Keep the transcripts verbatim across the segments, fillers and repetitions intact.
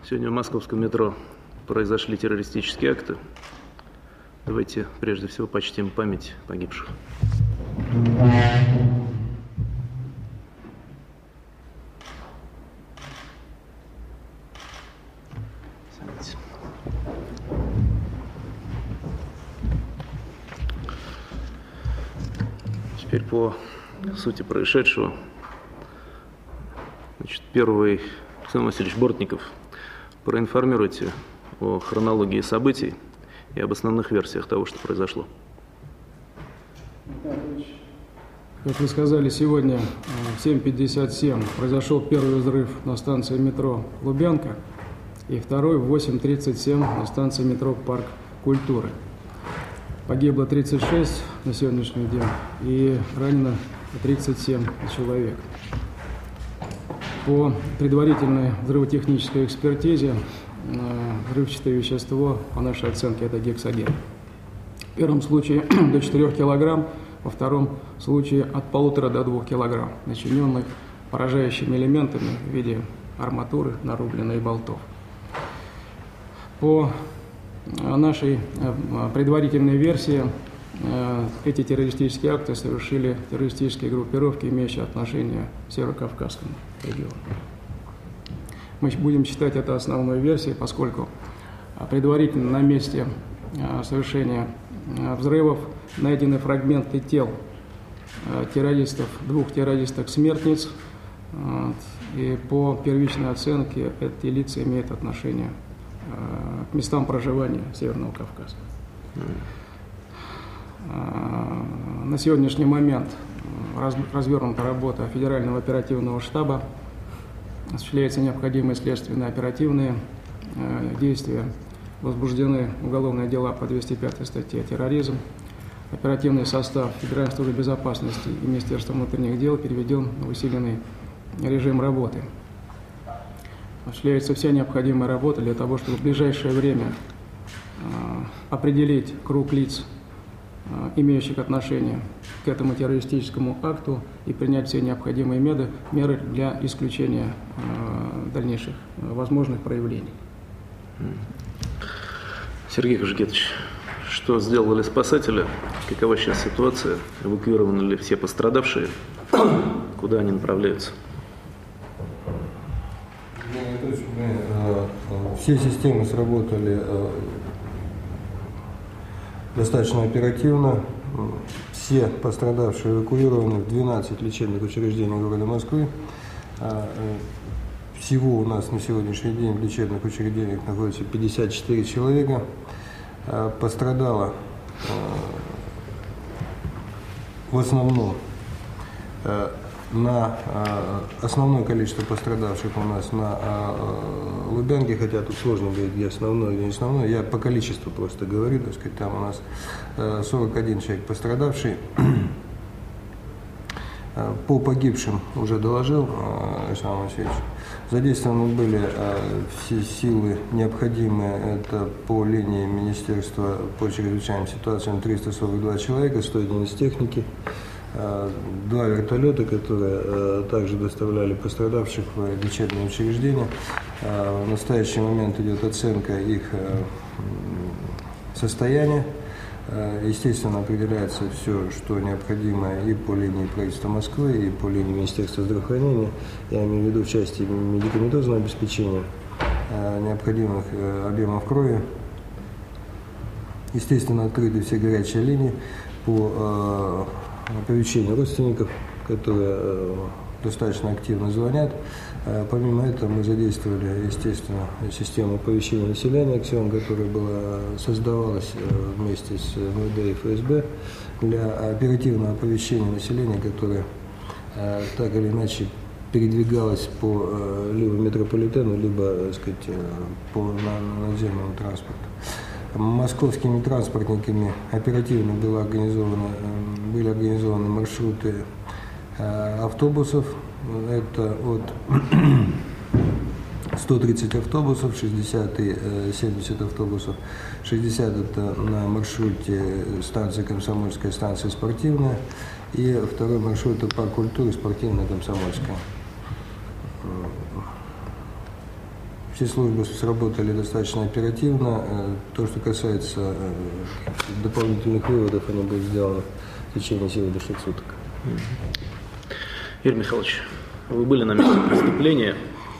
Сегодня в московском метро произошли террористические акты. Давайте прежде всего почтим память погибших. Садитесь. Теперь по сути происшедшего. Значит, первый, Александр Васильевич Бортников, проинформируйте о хронологии событий и об основных версиях того, что произошло. Как вы сказали, сегодня в семь пятьдесят семь произошел первый взрыв на станции метро Лубянка и второй в восемь тридцать семь на станции метро Парк Культуры. Погибло тридцать шесть на сегодняшний день и ранено тридцать семь человек. По предварительной взрывотехнической экспертизе взрывчатое вещество, по нашей оценке, это гексоген. В первом случае до четырёх килограмм, во втором случае от полутора до двух килограмм, начиненных поражающими элементами в виде арматуры, нарубленной и болтов. По нашей предварительной версии, эти террористические акты совершили террористические группировки, имеющие отношение к Северо-Кавказскому региону. Мы будем считать это основной версией, поскольку предварительно на месте совершения взрывов найдены фрагменты тел террористов, двух террористок-смертниц, и по первичной оценке эти лица имеют отношение к местам проживания Северного Кавказа. На сегодняшний момент развернута работа Федерального оперативного штаба, осуществляются необходимые следственные оперативные действия, возбуждены уголовные дела по двести пятой статье «Терроризм». Оперативный состав Федеральной службы безопасности и Министерства внутренних дел переведен в усиленный режим работы. Осуществляется вся необходимая работа для того, чтобы в ближайшее время определить круг лиц, имеющих отношение к этому террористическому акту, и принять все необходимые меры, меры для исключения э, дальнейших э, возможных проявлений. Сергей Кожегетович, что сделали спасатели? Какова сейчас ситуация? Эвакуированы ли все пострадавшие? Куда они направляются? Все системы сработали достаточно оперативно. Все пострадавшие эвакуированы в двенадцать лечебных учреждений города Москвы. Всего у нас на сегодняшний день в лечебных учреждениях находится пятьдесят четыре человека. Пострадало в основном на основное количество пострадавших у нас на Лубянке, хотя тут сложно говорить, где основное, где не основное. Я по количеству просто говорю, так сказать, там у нас сорок один человек пострадавший. По погибшим уже доложил Александр Васильевич. Задействованы были все силы необходимые. Это по линии Министерства по чрезвычайным ситуациям триста сорок два человека, сто единиц техники. Два вертолета, которые также доставляли пострадавших в лечебные учреждения. В настоящий момент идет оценка их состояния. Естественно, определяется все, что необходимо и по линии правительства Москвы, и по линии Министерства здравоохранения. Я имею в виду в части медикаментозного обеспечения необходимых объемов крови. Естественно, открыты все горячие линии по оповещению родственников, которые э, достаточно активно звонят. Э, помимо этого мы задействовали, естественно, систему оповещения населения «Аксион», которая была, создавалась э, вместе с эм вэ дэ и эф эс бэ для оперативного оповещения населения, которое э, так или иначе передвигалось по э, либо метрополитену, либо, так сказать, э, по на, наземному транспорту. Московскими транспортниками оперативно было организовано, были организованы маршруты автобусов. Это от сто тридцать автобусов, шестьдесят и семьдесят автобусов. шестьдесят это на маршруте станция Комсомольская, станция Спортивная. И второй маршрут это Парк Культуры, Спортивная, Комсомольская. все службы сработали достаточно оперативно. То, что касается дополнительных выводов, они будут сделаны в течение сегодняшних суток. Игорь Михайлович, вы были на месте преступления.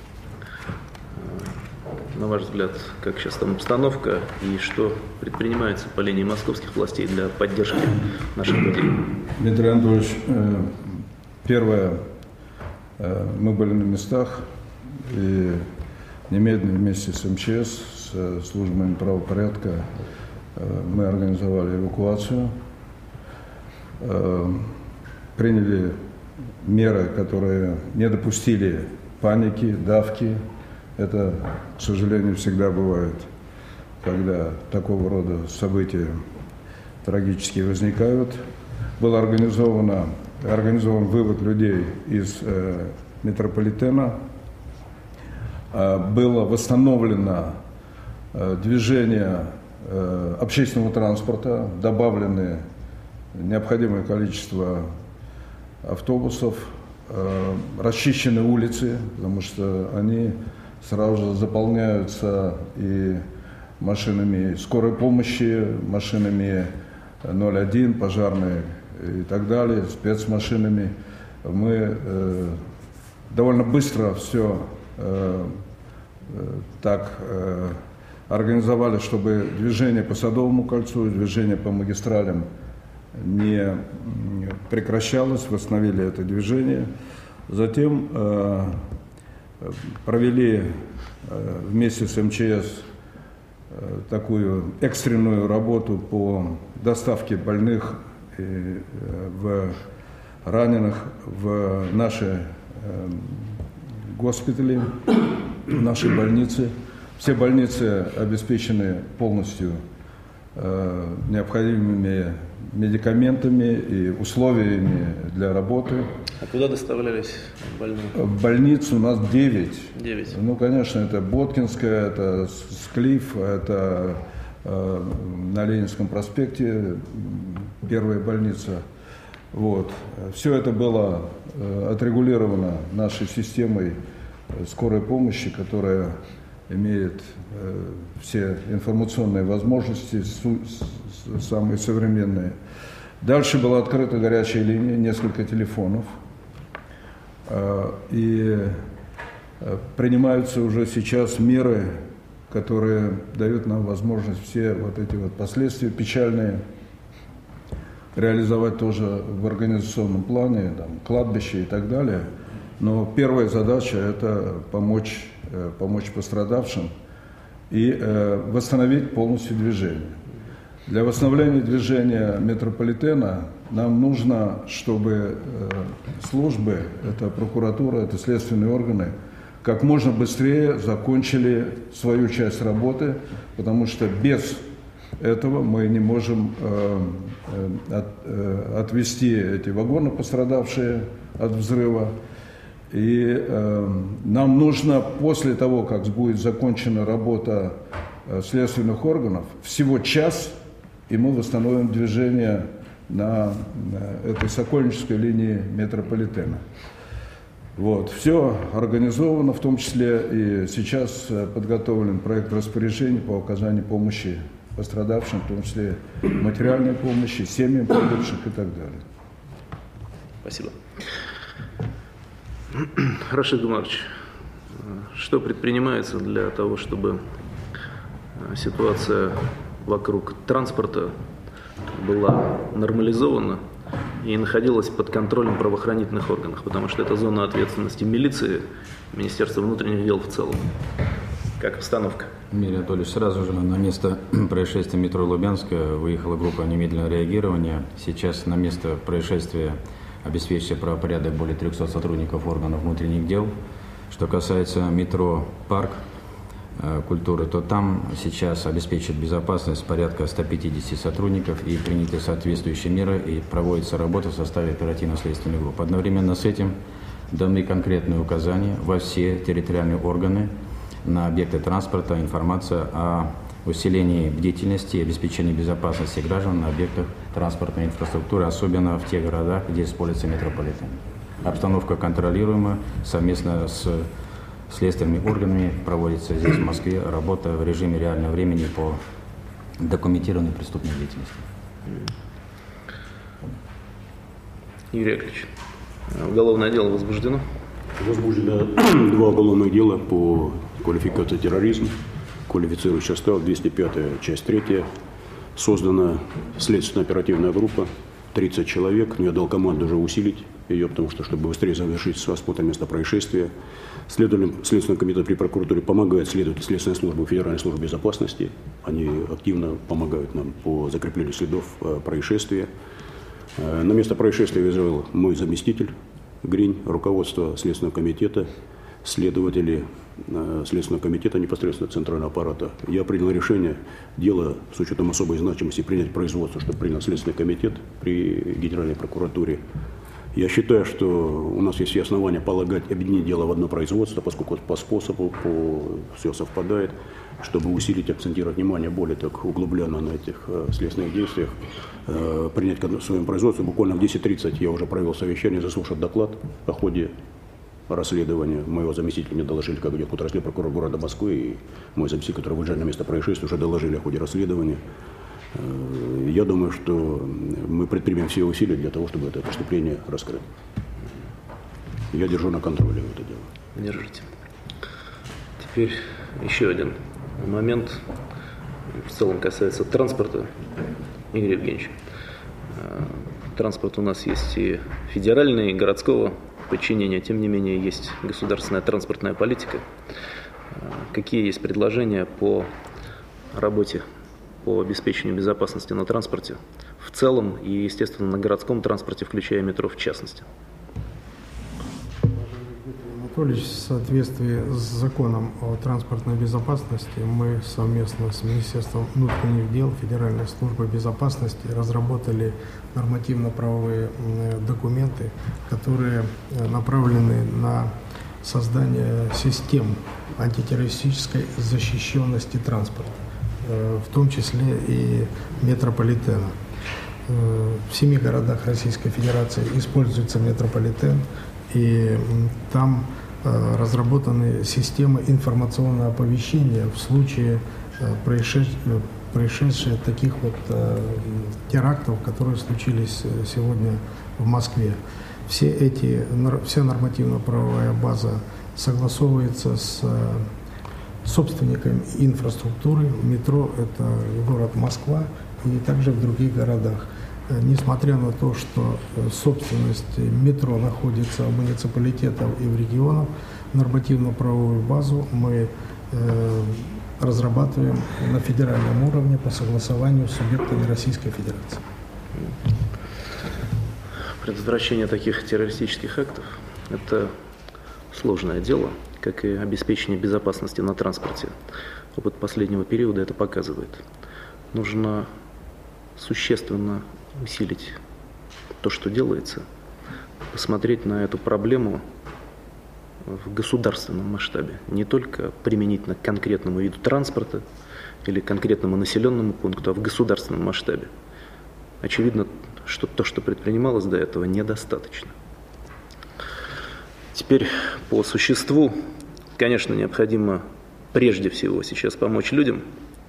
На ваш взгляд, как сейчас там обстановка и что предпринимается по линии московских властей для поддержки наших людей? Дмитрий Анатольевич, первое, мы были на местах и немедленно вместе с МЧС, с службами правопорядка мы организовали эвакуацию, приняли меры, которые не допустили паники, давки. Это, к сожалению, всегда бывает, когда такого рода события трагически возникают. Был организовано, организован вывод людей из э, метрополитена. Э, было восстановлено э, движение э, общественного транспорта, добавлены необходимое количество автобусов, э, расчищены улицы, потому что они сразу же заполняются и машинами скорой помощи, машинами ноль один, пожарные и так далее, спецмашинами. Мы э, довольно быстро все э, э, так э, организовали, чтобы движение по Садовому кольцу, движение по магистралям не прекращалось, восстановили это движение. Затем э, провели вместе с МЧС такую экстренную работу по доставке больных и в раненых в наши госпитали, в наши больницы. Все больницы обеспечены полностью необходимыми медикаментами и условиями для работы. А куда доставлялись больные? В больницу у нас девять. девять. Ну, конечно, это Боткинская, это Склиф, это э, на Ленинском проспекте первая больница. Вот. Все это было э, отрегулировано нашей системой скорой помощи, которая имеет э, все информационные возможности, су- с- самые современные. Дальше была открыта горячая линия, несколько телефонов. Э, и э, принимаются уже сейчас меры, которые дают нам возможность все вот эти вот последствия печальные реализовать тоже в организационном плане, там, кладбище и так далее. Но первая задача – это помочь, э, помочь пострадавшим и э, восстановить полностью движение. Для восстановления движения метрополитена нам нужно, чтобы э, службы, это прокуратура, это следственные органы, как можно быстрее закончили свою часть работы, потому что без этого мы не можем э, э, от, э, отвести эти вагоны, пострадавшие от взрыва. И э, нам нужно после того, как будет закончена работа э, следственных органов, всего час, и мы восстановим движение на, на этой Сокольнической линии метрополитена. Вот. Все организовано, в том числе и сейчас подготовлен проект распоряжений по оказанию помощи пострадавшим, в том числе материальной помощи, семьям погибших и так далее. Спасибо. Рашид Гумарович, что предпринимается для того, чтобы ситуация вокруг транспорта была нормализована и находилась под контролем правоохранительных органов, потому что это зона ответственности милиции, Министерства внутренних дел в целом. Как обстановка? Дмитрий Анатольевич, сразу же на место происшествия метро Лубянская выехала группа немедленного реагирования. Сейчас на место происшествия обеспечивая правопорядок более трёхсот сотрудников органов внутренних дел. Что касается метро «Парк э, культуры», то там сейчас обеспечивает безопасность порядка ста пятидесяти сотрудников и приняты соответствующие меры и проводится работа в составе оперативно-следственной группы. Одновременно с этим даны конкретные указания во все территориальные органы на объекты транспорта, информация о усилении бдительности и обеспечении безопасности граждан на объектах транспортной инфраструктуры, особенно в тех городах, где используется метрополитен. Обстановка контролируема совместно с следственными органами проводится здесь, в Москве, работа в режиме реального времени по документированной преступной деятельности. Юрий Яковлевич, уголовное дело возбуждено? Возбуждено два уголовных дела по квалификации терроризма, квалифицирующий состав двести пятая, часть третья. Создана следственно-оперативная группа, тридцать человек, но я дал команду уже усилить ее, потому что, чтобы быстрее завершить осмотр места происшествия. Следственный комитет при прокуратуре помогает следователь Следственной службы Федеральной службы безопасности. Они активно помогают нам по закреплению следов происшествия. На место происшествия вызвал мой заместитель Гринь, руководство Следственного комитета, следователи Следственного комитета непосредственно центрального аппарата. Я принял решение дело с учетом особой значимости принять производство, чтобы принял Следственный комитет при Генеральной прокуратуре. Я считаю, что у нас есть все основания полагать объединить дело в одно производство, поскольку по способу по, все совпадает, чтобы усилить, акцентировать внимание более так углубленно на этих э, следственных действиях, э, принять в своем производстве. Буквально в десять тридцать я уже провел совещание, заслушал доклад о ходе расследования. Моего заместителя мне доложили, как идет контрразведка прокурора города Москвы, и мой заместитель, который выезжал на место происшествия, уже доложили о ходе расследования. Я думаю, что мы предпримем все усилия для того, чтобы это преступление раскрыть. Я держу на контроле это дело. Держите. Теперь еще один момент, в целом касается транспорта. Игорь Евгеньевич, транспорт у нас есть и федеральный, и городского подчинения, тем не менее есть государственная транспортная политика. Какие есть предложения по работе, по обеспечению безопасности на транспорте в целом и, естественно, на городском транспорте, включая метро в частности? Анатольевич, в соответствии с законом о транспортной безопасности мы совместно с Министерством внутренних дел, Федеральной службой безопасности разработали нормативно-правовые документы, которые направлены на создание систем антитеррористической защищенности транспорта, в том числе и метрополитена. В семи городах Российской Федерации используется метрополитен, и там разработаны системы информационного оповещения в случае происшествия таких вот терактов, которые случились сегодня в Москве. Все эти, вся нормативно-правовая база согласовывается с собственниками инфраструктуры. Метро – это город Москва и также в других городах. Несмотря на то, что собственность метро находится у муниципалитетов и в регионах, нормативно-правовую базу мы э, разрабатываем на федеральном уровне по согласованию с субъектами Российской Федерации. Предотвращение таких террористических актов – это сложное дело, как и обеспечение безопасности на транспорте. Опыт последнего периода это показывает. Нужно существенно усилить то, что делается, посмотреть на эту проблему в государственном масштабе, не только применительно к конкретному виду транспорта или конкретному населенному пункту, а в государственном масштабе. Очевидно, что то, что предпринималось до этого, недостаточно. Теперь по существу, конечно, необходимо прежде всего сейчас помочь людям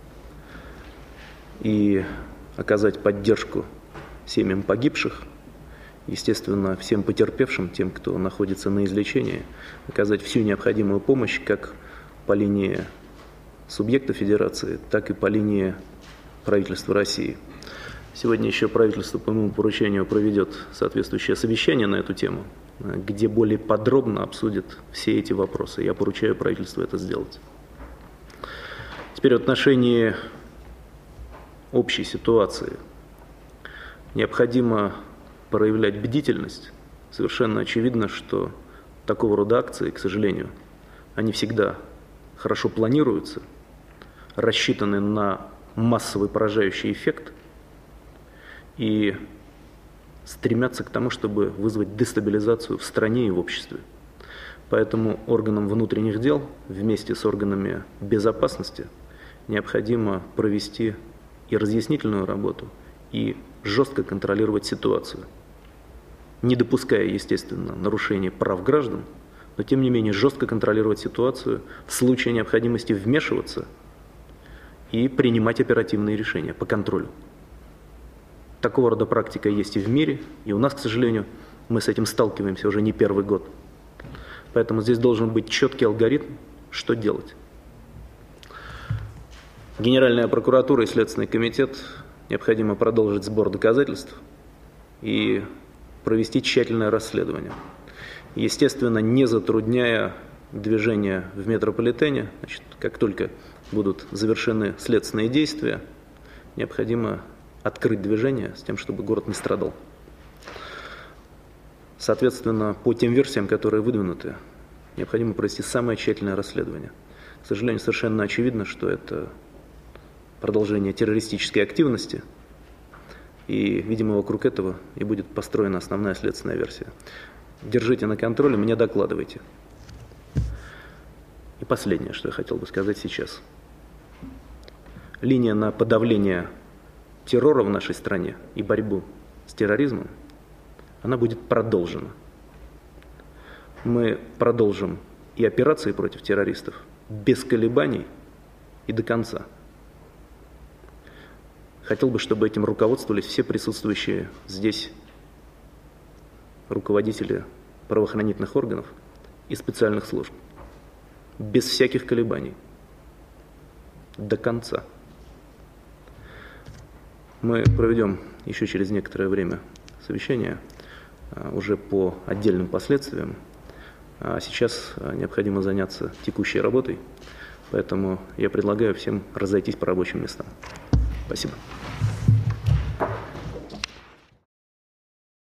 и оказать поддержку семьям погибших, естественно, всем потерпевшим, тем, кто находится на излечении, оказать всю необходимую помощь как по линии субъекта Федерации, так и по линии правительства России. Сегодня еще правительство по моему поручению проведет соответствующее совещание на эту тему, где более подробно обсудит все эти вопросы. Я поручаю правительству это сделать. Теперь в отношении общей ситуации. Необходимо проявлять бдительность. Совершенно очевидно, что такого рода акции, к сожалению, они всегда хорошо планируются, рассчитаны на массовый поражающий эффект и стремятся к тому, чтобы вызвать дестабилизацию в стране и в обществе. Поэтому органам внутренних дел вместе с органами безопасности необходимо провести и разъяснительную работу, и жестко контролировать ситуацию, не допуская, естественно, нарушений прав граждан, но тем не менее жестко контролировать ситуацию, в случае необходимости вмешиваться и принимать оперативные решения по контролю. Такого рода практика есть и в мире, и у нас, к сожалению, мы с этим сталкиваемся уже не первый год. Поэтому здесь должен быть четкий алгоритм, что делать. Генеральная прокуратура и Следственный комитет необходимо продолжить сбор доказательств и провести тщательное расследование. Естественно, не затрудняя движение в метрополитене, значит, как только будут завершены следственные действия, необходимо открыть движение с тем, чтобы город не страдал. Соответственно, по тем версиям, которые выдвинуты, необходимо провести самое тщательное расследование. К сожалению, совершенно очевидно, что это продолжение террористической активности, и, видимо, вокруг этого и будет построена основная следственная версия. Держите на контроле, мне докладывайте. И последнее, что я хотел бы сказать сейчас. Линия на подавление террора в нашей стране и борьбу с терроризмом, она будет продолжена. Мы продолжим и операции против террористов без колебаний и до конца. Хотел бы, чтобы этим руководствовались все присутствующие здесь руководители правоохранительных органов и специальных служб. Без всяких колебаний. До конца. Мы проведем еще через некоторое время совещание уже по отдельным последствиям. А сейчас необходимо заняться текущей работой, поэтому я предлагаю всем разойтись по рабочим местам. Спасибо.